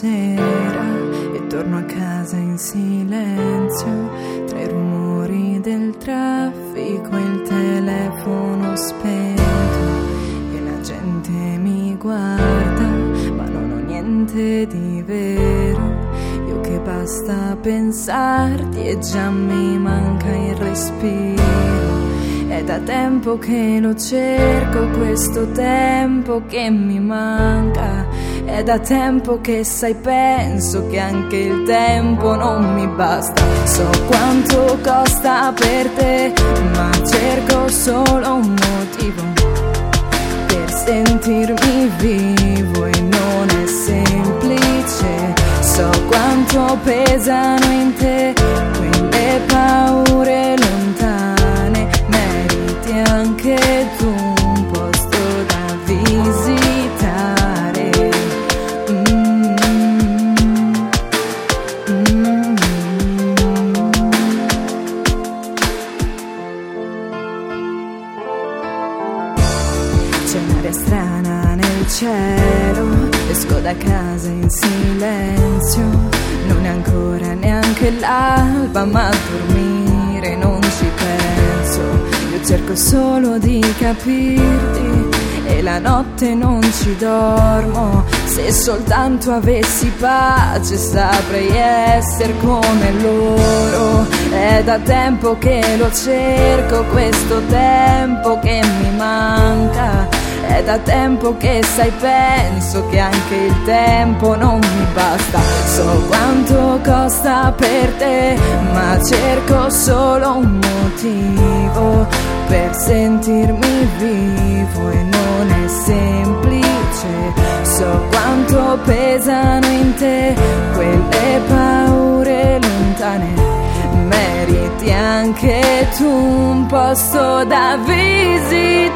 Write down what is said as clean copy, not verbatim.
sera e torno a casa in silenzio, tra i rumori del traffico e il telefono spento, e la gente mi guarda ma non ho niente di vero. Io che basta pensarti e già mi manca il respiro. È da tempo che lo cerco, questo tempo che mi manca. È da tempo che sai, penso che anche il tempo non mi basta. So quanto costa per te, ma cerco solo un motivo per sentirmi vivo e non è semplice. So quanto pesano in te quelle paure lontane. Meriti anche tu un posto da visitare. C'è un'aria strana nel cielo, esco da casa in silenzio. Non è ancora neanche l'alba, ma a dormire non ci penso. Io cerco solo di capirti e la notte non ci dormo. Se soltanto avessi pace saprei essere come loro. È da tempo che lo cerco, questo tempo che mi manca. È da tempo che sai, penso che anche il tempo non mi basta. So quanto costa per te, ma cerco solo un motivo per sentirmi vivo e non è semplice. So quanto pesano in te quelle paure lontane. Meriti anche tu un posto da visitare.